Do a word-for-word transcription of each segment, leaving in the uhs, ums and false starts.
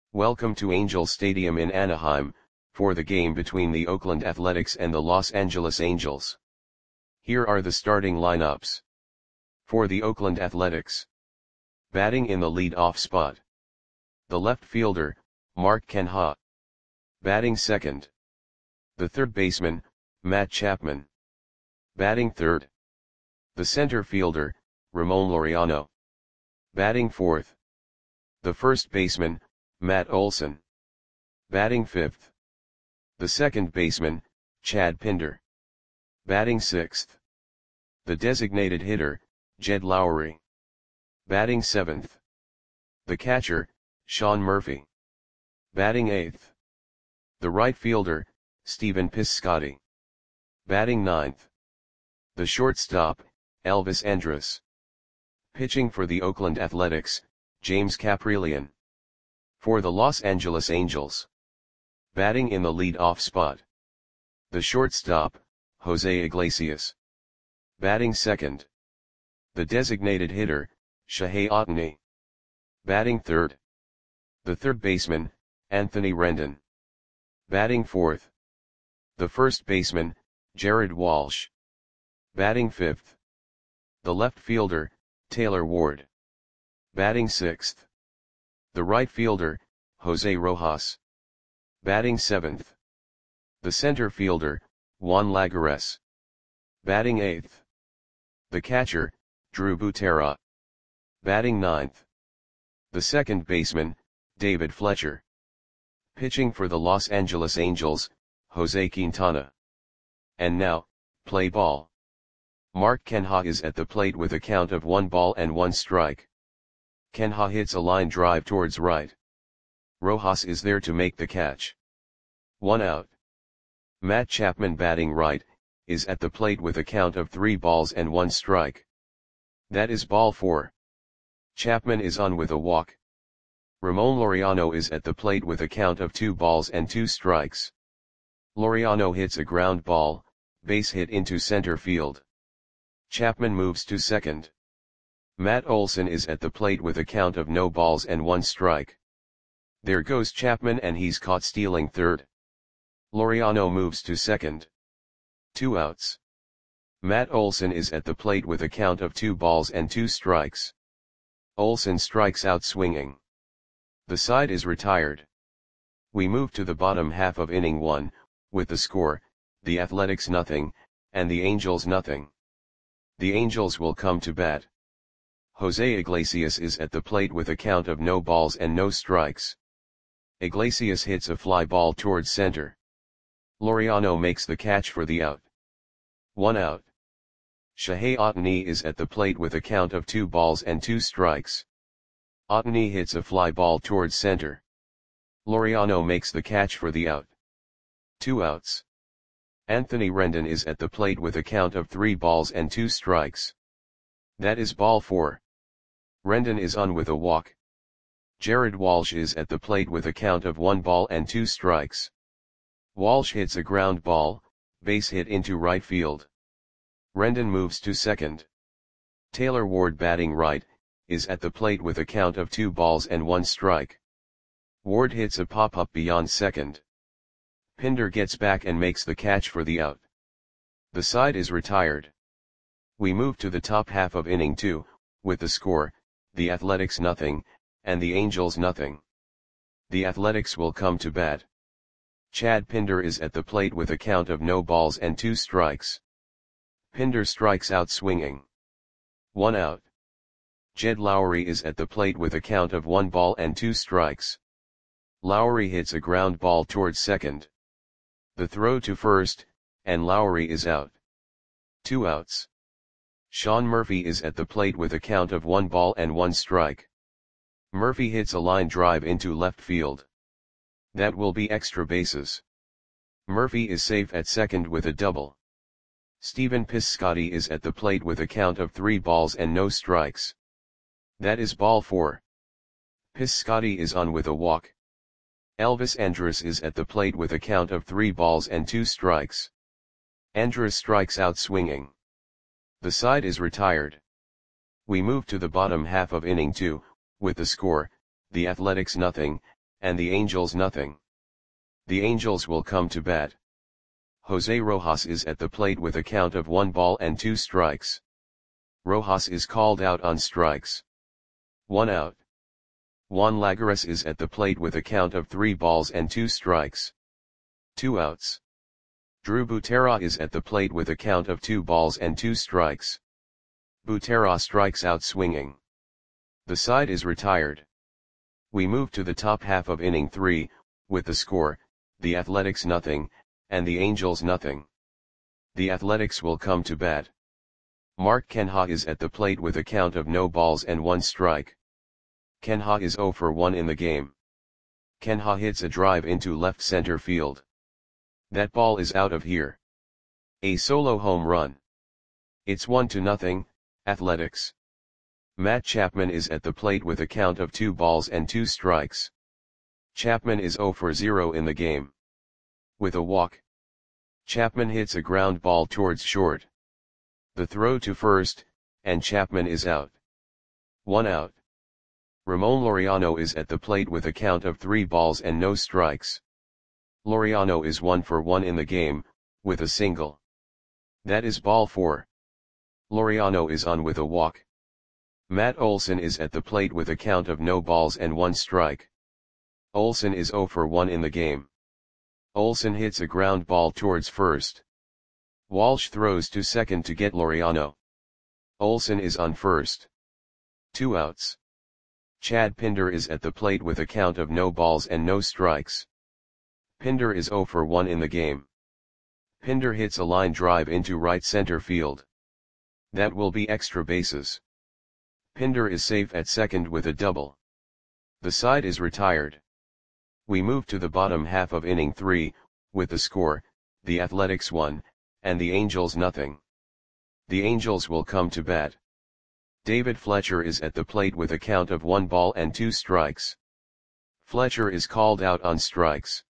Welcome to Angel Stadium in Anaheim, for the game between the Oakland Athletics and the Los Angeles Angels. Here are the starting lineups. For the Oakland Athletics. Batting in the lead-off spot. The left fielder, Mark Canha. Batting second. The third baseman, Matt Chapman. Batting third. The center fielder, Ramon Laureano. Batting fourth. The first baseman, Matt Olson. Batting fifth. The second baseman, Chad Pinder. Batting sixth. The designated hitter, Jed Lowrie. Batting seventh. The catcher, Sean Murphy. Batting eighth. The right fielder, Stephen Piscotty. Batting ninth. The shortstop, Elvis Andrus. Pitching for the Oakland Athletics, James Kaprielian. For the Los Angeles Angels. Batting in the lead-off spot. The shortstop, Jose Iglesias. Batting second. The designated hitter, Shohei Ohtani. Batting third. The third baseman, Anthony Rendon. Batting fourth. The first baseman, Jared Walsh. Batting fifth. The left fielder, Taylor Ward. Batting sixth. The right fielder, Jose Rojas. Batting seventh. The center fielder, Juan Lagares. Batting eighth. The catcher, Drew Butera. Batting ninth. The second baseman, David Fletcher. Pitching for the Los Angeles Angels, Jose Quintana. And now, play ball. Mark Canha is at the plate with a count of one ball and one strike. Canha hits a line drive towards right. Rojas is there to make the catch. One out. Matt Chapman, batting right, is at the plate with a count of three balls and one strike. That is ball four. Chapman is on with a walk. Ramon Laureano is at the plate with a count of two balls and two strikes. Laureano hits a ground ball, base hit into center field. Chapman moves to second. Matt Olson is at the plate with a count of no balls and one strike. There goes Chapman, and he's caught stealing third. Laureano moves to second. Two outs. Matt Olson is at the plate with a count of two balls and two strikes. Olson strikes out swinging. The side is retired. We move to the bottom half of inning one, with the score, the Athletics nothing, and the Angels nothing. The Angels will come to bat. Jose Iglesias is at the plate with a count of no balls and no strikes. Iglesias hits a fly ball towards center. Laureano makes the catch for the out. One out. Shohei Ohtani is at the plate with a count of two balls and two strikes. Ohtani hits a fly ball towards center. Laureano makes the catch for the out. Two outs. Anthony Rendon is at the plate with a count of three balls and two strikes. That is ball four. Rendon is on with a walk. Jared Walsh is at the plate with a count of one ball and two strikes. Walsh hits a ground ball, base hit into right field. Rendon moves to second. Taylor Ward, batting right, is at the plate with a count of two balls and one strike. Ward hits a pop-up beyond second. Pinder gets back and makes the catch for the out. The side is retired. We move to the top half of inning two, with the score, the Athletics nothing, and the Angels nothing. The Athletics will come to bat. Chad Pinder is at the plate with a count of no balls and two strikes. Pinder strikes out swinging. One out. Jed Lowrie is at the plate with a count of one ball and two strikes. Lowrie hits a ground ball towards second. The throw to first, and Lowrie is out. Two outs. Sean Murphy is at the plate with a count of one ball and one strike. Murphy hits a line drive into left field. That will be extra bases. Murphy is safe at second with a double. Stephen Piscotty is at the plate with a count of three balls and no strikes. That is ball four. Piscotty is on with a walk. Elvis Andrus is at the plate with a count of three balls and two strikes. Andrus strikes out swinging. The side is retired. We move to the bottom half of inning two, with the score, the Athletics nothing, and the Angels nothing. The Angels will come to bat. Jose Rojas is at the plate with a count of one ball and two strikes. Rojas is called out on strikes. One out. Juan Lagares is at the plate with a count of three balls and two strikes. Two outs. Drew Butera is at the plate with a count of two balls and two strikes. Butera strikes out swinging. The side is retired. We move to the top half of inning three, with the score, the Athletics nothing, and the Angels nothing. The Athletics will come to bat. Mark Canha is at the plate with a count of no balls and one strike. Canha is zero for one in the game. Canha hits a drive into left center field. That ball is out of here. A solo home run. It's one to nothing, Athletics. Matt Chapman is at the plate with a count of two balls and two strikes. Chapman is zero for zero in the game. With a walk, Chapman hits a ground ball towards short. The throw to first, and Chapman is out. One out. Ramon Laureano is at the plate with a count of three balls and no strikes. Laureano is one for one in the game, with a single. That is ball four. Laureano is on with a walk. Matt Olson is at the plate with a count of no balls and one strike. Olson is zero for one in the game. Olson hits a ground ball towards first. Walsh throws to second to get Laureano. Olson is on first. Two outs. Chad Pinder is at the plate with a count of no balls and no strikes. Pinder is zero for one in the game. Pinder hits a line drive into right center field. That will be extra bases. Pinder is safe at second with a double. The side is retired. We move to the bottom half of inning three, with the score, the Athletics one, and the Angels nothing. The Angels will come to bat. David Fletcher is at the plate with a count of one ball and two strikes. Fletcher is called out on strikes.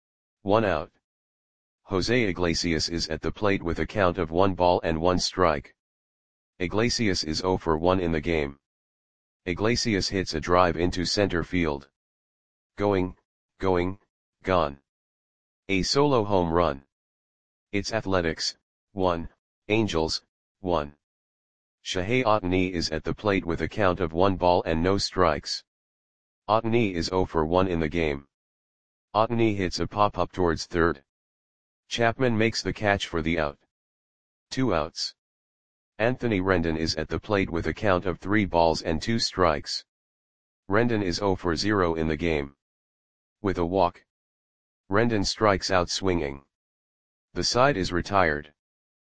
One out. Jose Iglesias is at the plate with a count of one ball and one strike. Iglesias is zero for one in the game. Iglesias hits a drive into center field. Going, going, gone. A solo home run. It's Athletics, one, Angels, one. Shohei Ohtani is at the plate with a count of one ball and no strikes. Ohtani is zero for one in the game. Ohtani hits a pop-up towards third. Chapman makes the catch for the out. Two outs. Anthony Rendon is at the plate with a count of three balls and two strikes. Rendon is zero for zero in the game. With a walk, Rendon strikes out swinging. The side is retired.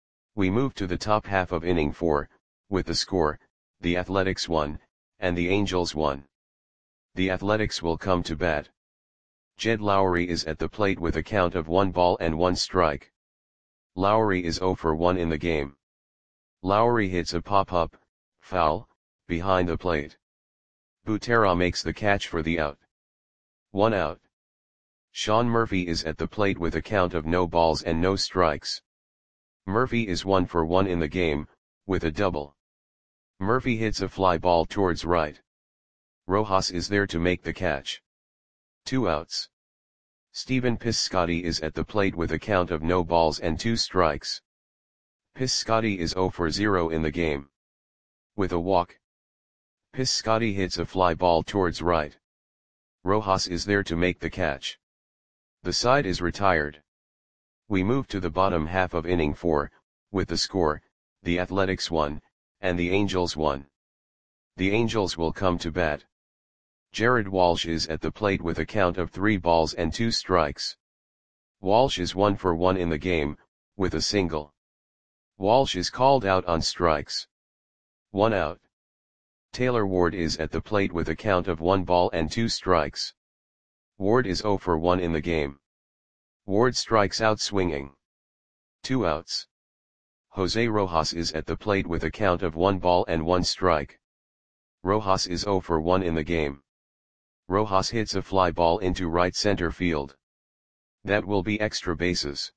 We move to the top half of inning four, with the score, the Athletics one, and the Angels one. The Athletics will come to bat. Jed Lowry is at the plate with a count of one ball and one strike. Lowry is zero for one in the game. Lowry hits a pop-up, foul, behind the plate. Butera makes the catch for the out. One out. Sean Murphy is at the plate with a count of no balls and no strikes. Murphy is one for one in the game, with a double. Murphy hits a fly ball towards right. Rojas is there to make the catch. Two outs. Stephen Piscotty is at the plate with a count of no balls and two strikes. Piscotty is zero for zero in the game. With a walk, Piscotty hits a fly ball towards right. Rojas is there to make the catch. The side is retired. We move to the bottom half of inning four, with the score, the Athletics one, and the Angels one. The Angels will come to bat. Jared Walsh is at the plate with a count of three balls and two strikes. Walsh is one for one in the game, with a single. Walsh is called out on strikes. One out. Taylor Ward is at the plate with a count of one ball and two strikes. Ward is zero for one in the game. Ward strikes out swinging. Two outs. Jose Rojas is at the plate with a count of one ball and one strike. Rojas is zero for one in the game. Rojas hits a fly ball into right center field. That will be extra bases.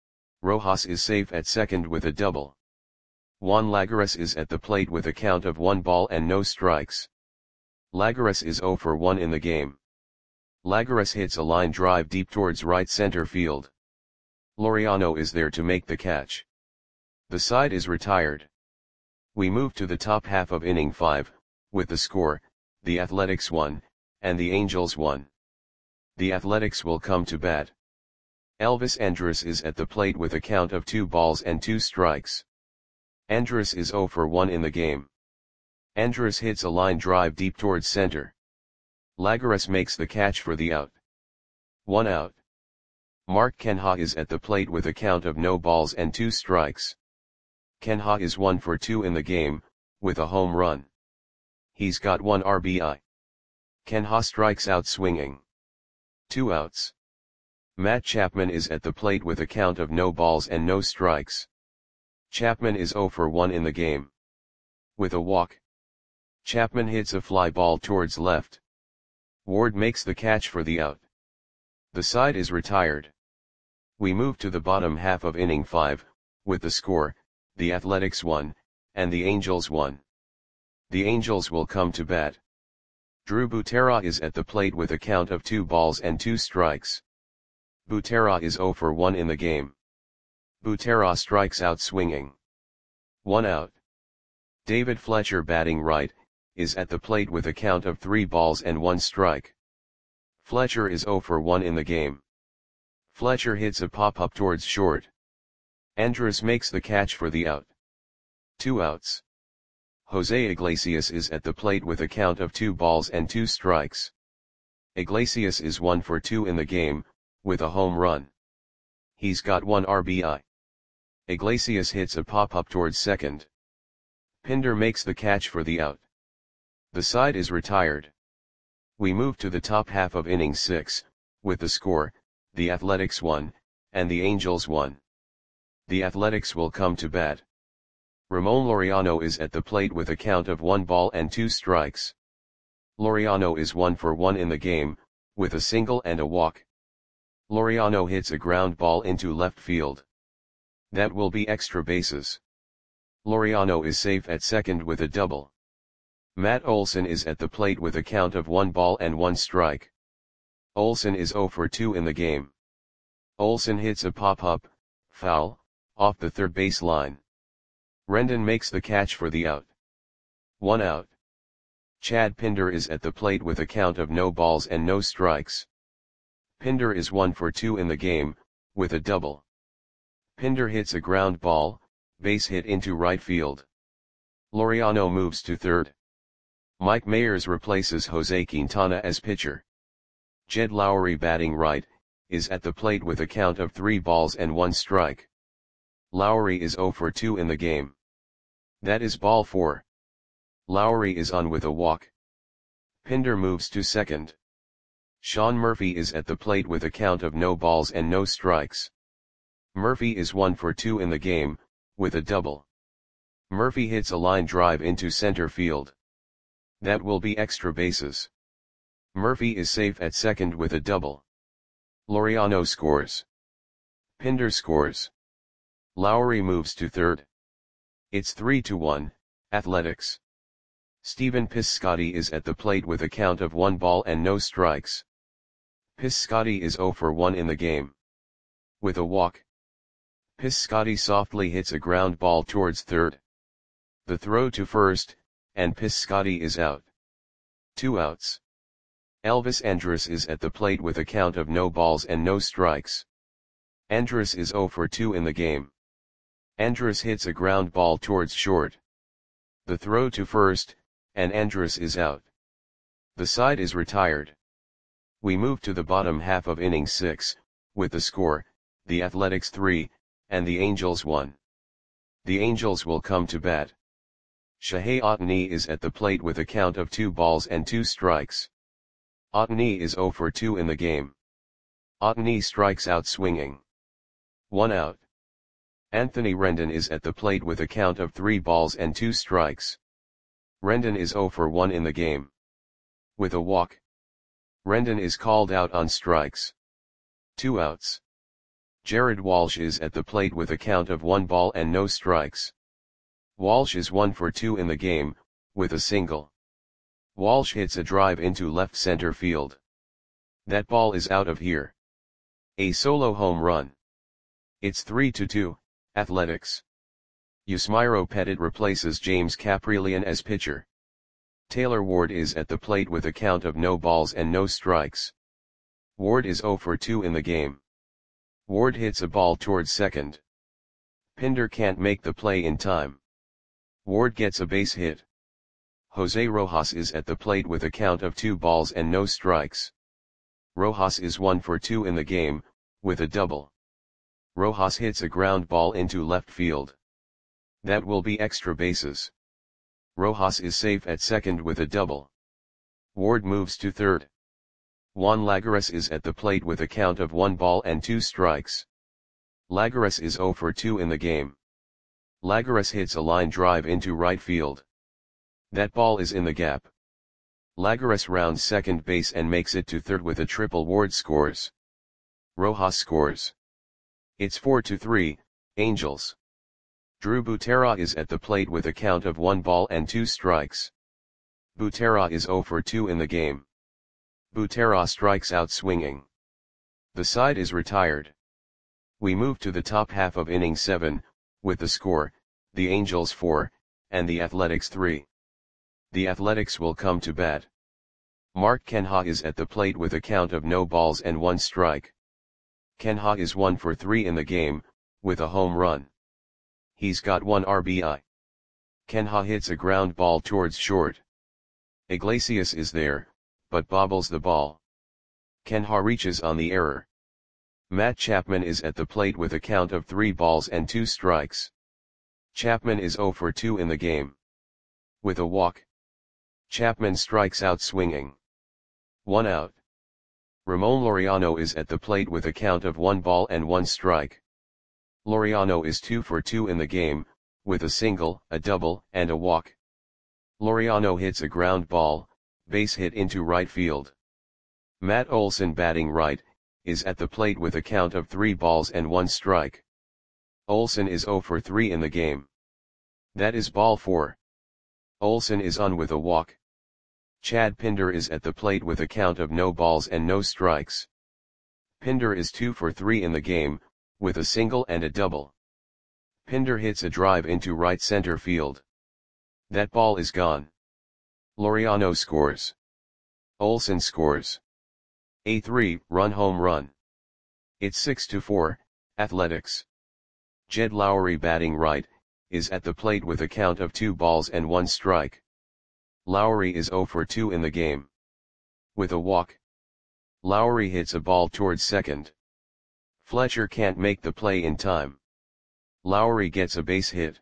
Rojas is safe at second with a double. Juan Lagares is at the plate with a count of one ball and no strikes. Lagares is zero for one in the game. Lagares hits a line drive deep towards right center field. Laureano is there to make the catch. The side is retired. We move to the top half of inning five, with the score, the Athletics one, and the Angels one. The Athletics will come to bat. Elvis Andrus is at the plate with a count of two balls and two strikes. Andrus is zero for one in the game. Andrus hits a line drive deep towards center. Lagares makes the catch for the out. One out. Mark Canha is at the plate with a count of no balls and two strikes. Canha is one for two in the game, with a home run. He's got one R B I. Canha strikes out swinging. Two outs. Matt Chapman is at the plate with a count of no balls and no strikes. Chapman is zero for one in the game. With a walk. Chapman hits a fly ball towards left. Ward makes the catch for the out. The side is retired. We move to the bottom half of inning five, with the score, the Athletics one, and the Angels one. The Angels will come to bat. Drew Butera is at the plate with a count of two balls and two strikes. Butera is zero for one in the game. Butera strikes out swinging. One out. David Fletcher, batting right, is at the plate with a count of three balls and one strike. Fletcher is zero for one in the game. Fletcher hits a pop-up towards short. Andrus makes the catch for the out. Two outs. Jose Iglesias is at the plate with a count of two balls and two strikes. Iglesias is one for two in the game, with a home run. He's got one R B I. Iglesias hits a pop-up towards second. Pinder makes the catch for the out. The side is retired. We move to the top half of inning six, with the score, the Athletics one, and the Angels one. The Athletics will come to bat. Ramon Laureano is at the plate with a count of one ball and two strikes. Laureano is one for one in the game, with a single and a walk. Laureano hits a ground ball into left field. That will be extra bases. Laureano is safe at second with a double. Matt Olson is at the plate with a count of one ball and one strike. Olson is zero for two in the game. Olson hits a pop-up, foul, off the third base line. Rendon makes the catch for the out. One out. Chad Pinder is at the plate with a count of no balls and no strikes. Pinder is one for two in the game, with a double. Pinder hits a ground ball, base hit into right field. Laureano moves to third. Mike Mayers replaces Jose Quintana as pitcher. Jed Lowry, batting right, is at the plate with a count of three balls and one strike. Lowry is zero for two in the game. That is ball four. Lowry is on with a walk. Pinder moves to second. Sean Murphy is at the plate with a count of no balls and no strikes. Murphy is one for two in the game, with a double. Murphy hits a line drive into center field. That will be extra bases. Murphy is safe at second with a double. Laureano scores. Pinder scores. Lowry moves to third. It's three to one, Athletics. Stephen Piscotty is at the plate with a count of one ball and no strikes. Piscotty is zero for one in the game. With a walk. Piscotty softly hits a ground ball towards third. The throw to first, and Piscotty is out. Two outs. Elvis Andrus is at the plate with a count of no balls and no strikes. Andrus is zero for two in the game. Andrus hits a ground ball towards short. The throw to first, and Andrus is out. The side is retired. We move to the bottom half of inning six, with the score, the Athletics three, and the Angels one. The Angels will come to bat. Shohei Ohtani is at the plate with a count of two balls and two strikes. Ohtani is zero for two in the game. Ohtani strikes out swinging. One out. Anthony Rendon is at the plate with a count of three balls and two strikes. Rendon is zero for one in the game. With a walk. Rendon is called out on strikes. Two outs. Jared Walsh is at the plate with a count of one ball and no strikes. Walsh is one for two in the game, with a single. Walsh hits a drive into left center field. That ball is out of here. A solo home run. It's three to two, Athletics. Yusmeiro Petit replaces James Kaprielian as pitcher. Taylor Ward is at the plate with a count of no balls and no strikes. Ward is zero for two in the game. Ward hits a ball towards second. Pinder can't make the play in time. Ward gets a base hit. Jose Rojas is at the plate with a count of two balls and no strikes. Rojas is one for two in the game, with a double. Rojas hits a ground ball into left field. That will be extra bases. Rojas is safe at second with a double. Ward moves to third. Juan Lagares is at the plate with a count of one ball and two strikes. Lagares is zero for two in the game. Lagares hits a line drive into right field. That ball is in the gap. Lagares rounds second base and makes it to third with a triple. Ward scores. Rojas scores. It's four to three, Angels. Drew Butera is at the plate with a count of one ball and two strikes. Butera is zero for two in the game. Butera strikes out swinging. The side is retired. We move to the top half of inning seven, with the score, the Angels four, and the Athletics three. The Athletics will come to bat. Mark Canha is at the plate with a count of no balls and one strike. Canha is one for three in the game, with a home run. He's got one R B I. Canha hits a ground ball towards short. Iglesias is there, but bobbles the ball. Canha reaches on the error. Matt Chapman is at the plate with a count of three balls and two strikes. Chapman is zero for two in the game. With a walk. Chapman strikes out swinging. One out. Ramon Laureano is at the plate with a count of one ball and one strike. Laureano is two for two in the game, with a single, a double, and a walk. Laureano hits a ground ball, base hit into right field. Matt Olson, batting right, is at the plate with a count of three balls and one strike. Olson is zero for three in the game. That is ball four. Olson is on with a walk. Chad Pinder is at the plate with a count of no balls and no strikes. Pinder is two for three in the game, with a single and a double. Pinder hits a drive into right center field. That ball is gone. Laureano scores. Olson scores. A three-run home run. It's six to four, Athletics. Jed Lowry, batting right, is at the plate with a count of two balls and one strike. Lowry is zero for two in the game. With a walk. Lowry hits a ball towards second. Fletcher can't make the play in time. Lowry gets a base hit.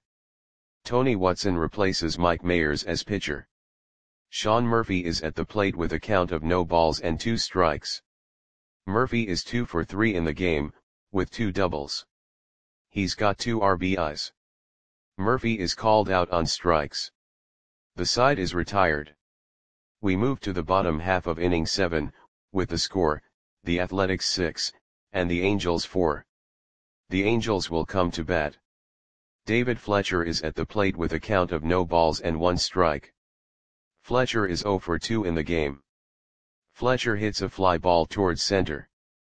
Tony Watson replaces Mike Mayers as pitcher. Sean Murphy is at the plate with a count of no balls and two strikes. Murphy is two for three in the game, with two doubles. He's got two R B Is. Murphy is called out on strikes. The side is retired. We move to the bottom half of inning seven, with the score, the Athletics six, and the Angels four. The Angels will come to bat. David Fletcher is at the plate with a count of no balls and one strike. Fletcher is zero for two in the game. Fletcher hits a fly ball towards center.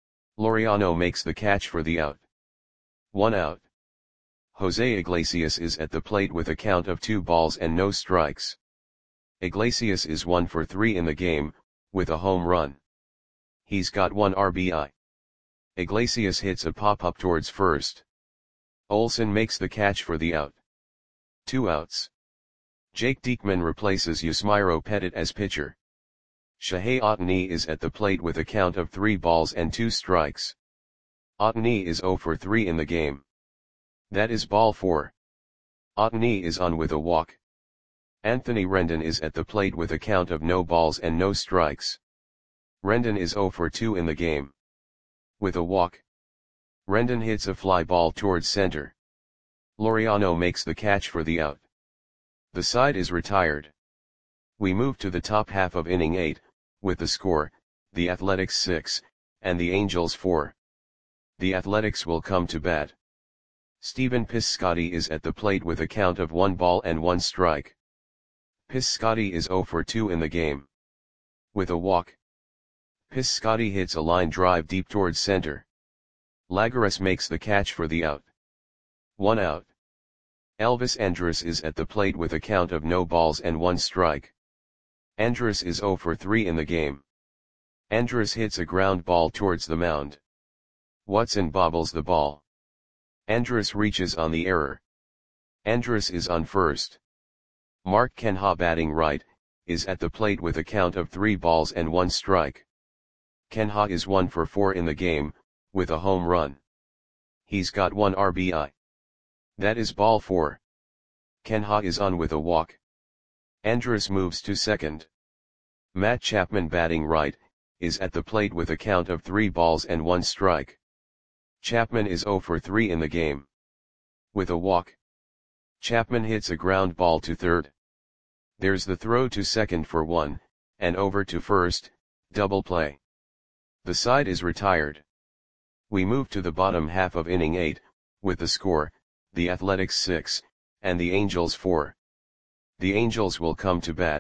Laureano makes the catch for the out. One out. Jose Iglesias is at the plate with a count of two balls and no strikes. Iglesias is one for three in the game, with a home run. He's got one R B I. Iglesias hits a pop-up towards first. Olson makes the catch for the out. Two outs. Jake Diekman replaces Yusmeiro Petit as pitcher. Shohei Ohtani is at the plate with a count of three balls and two strikes. Ohtani is zero for three in the game. That is ball four. Ohtani is on with a walk. Anthony Rendon is at the plate with a count of no balls and no strikes. Rendon is zero for two in the game. With a walk. Rendon hits a fly ball towards center. Laureano makes the catch for the out. The side is retired. We move to the top half of inning eight, with the score, the Athletics six, and the Angels four. The Athletics will come to bat. Stephen Piscotty is at the plate with a count of one ball and one strike. Piscotty is zero for two in the game. With a walk. Piscotty hits a line drive deep towards center. Lagares makes the catch for the out. One out. Elvis Andrus is at the plate with a count of no balls and one strike. Andrus is zero for three in the game. Andrus hits a ground ball towards the mound. Watson bobbles the ball. Andrus reaches on the error. Andrus is on first. Mark Canha, batting right, is at the plate with a count of three balls and one strike. Canha is one for four in the game, with a home run. He's got one R B I. That is ball four. Canha is on with a walk. Andrus moves to second. Matt Chapman, batting right, is at the plate with a count of three balls and one strike. Chapman is zero for three in the game. With a walk. Chapman hits a ground ball to third. There's the throw to second for one, and over to first, double play. The side is retired. We move to the bottom half of inning eight, with the score, the Athletics six, and the Angels four. The Angels will come to bat.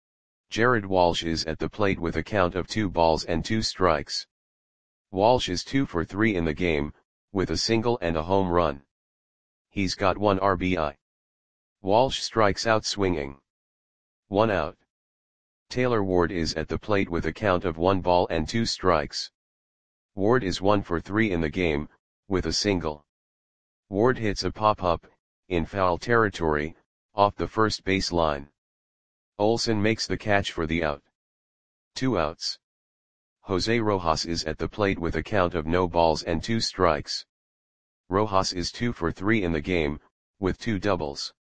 Jared Walsh is at the plate with a count of two balls and two strikes. Walsh is two for three in the game, with a single and a home run. He's got one R B I. Walsh strikes out swinging. One out. Taylor Ward is at the plate with a count of one ball and two strikes. Ward is one for three in the game, with a single. Ward hits a pop-up, in foul territory, off the first base line. Olsen makes the catch for the out. Two outs. Jose Rojas is at the plate with a count of no balls and two strikes. Rojas is two for three in the game, with two doubles.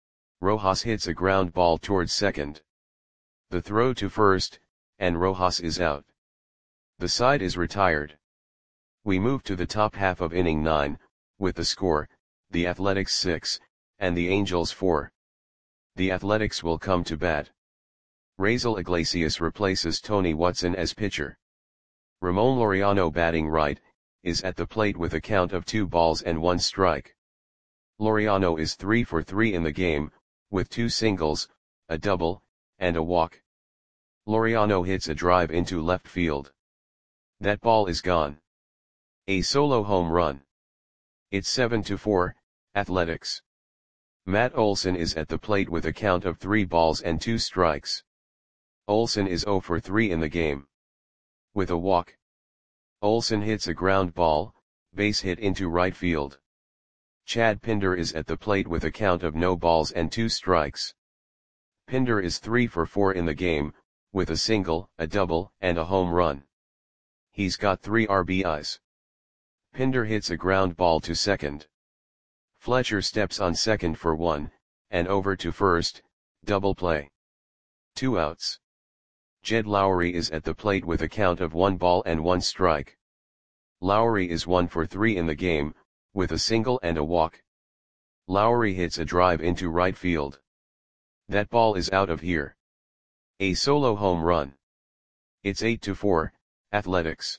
Rojas hits a ground ball towards second. The throw to first, and Rojas is out. The side is retired. We move to the top half of inning nine, with the score, the Athletics six, and the Angels four. The Athletics will come to bat. Raisel Iglesias replaces Tony Watson as pitcher. Ramon Laureano, batting right, is at the plate with a count of two balls and one strike. Laureano is three for three in the game, with two singles, a double, and a walk. Laureano hits a drive into left field. That ball is gone. A solo home run. It's seven to four, Athletics. Matt Olson is at the plate with a count of three balls and two strikes. Olson is zero for three in the game. With a walk. Olson hits a ground ball, base hit into right field. Chad Pinder is at the plate with a count of no balls and two strikes. Pinder is three for four in the game, with a single, a double, and a home run. He's got three R B Is. Pinder hits a ground ball to second. Fletcher steps on second for one, and over to first, double play. Two outs. Jed Lowry is at the plate with a count of one ball and one strike. Lowry is one for three in the game, with a single and a walk. Lowry hits a drive into right field. That ball is out of here. A solo home run. It's eight to four, Athletics.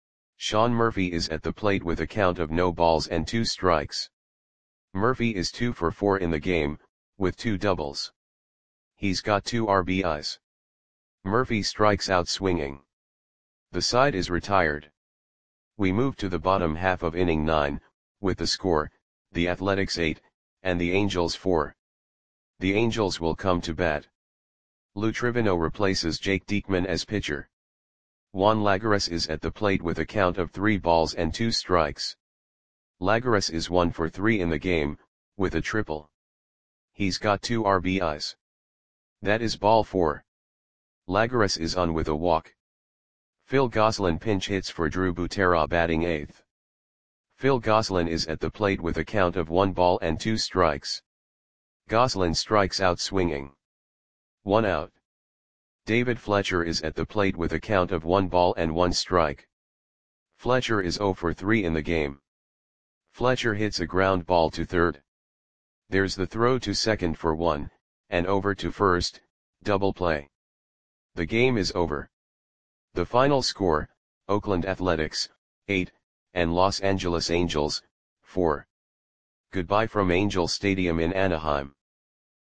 Sean Murphy is at the plate with a count of no balls and two strikes. Murphy is two for four in the game, with two doubles. He's got two R B Is. Murphy strikes out swinging. The side is retired. We move to the bottom half of inning nine, with the score, the Athletics eight, and the Angels four. The Angels will come to bat. Lou Trivino replaces Jake Diekman as pitcher. Juan Lagares is at the plate with a count of three balls and two strikes. Lagares is one for three in the game, with a triple. He's got two R B Is. That is ball four. Lagares is on with a walk. Phil Gosselin pinch hits for Drew Butera, batting eighth. Phil Gosselin is at the plate with a count of one ball and two strikes. Gosselin strikes out swinging. One out. David Fletcher is at the plate with a count of one ball and one strike. Fletcher is zero for three in the game. Fletcher hits a ground ball to third. There's the throw to second for one, and over to first, double play. The game is over. The final score, Oakland Athletics, eight, and Los Angeles Angels, four. Goodbye from Angel Stadium in Anaheim.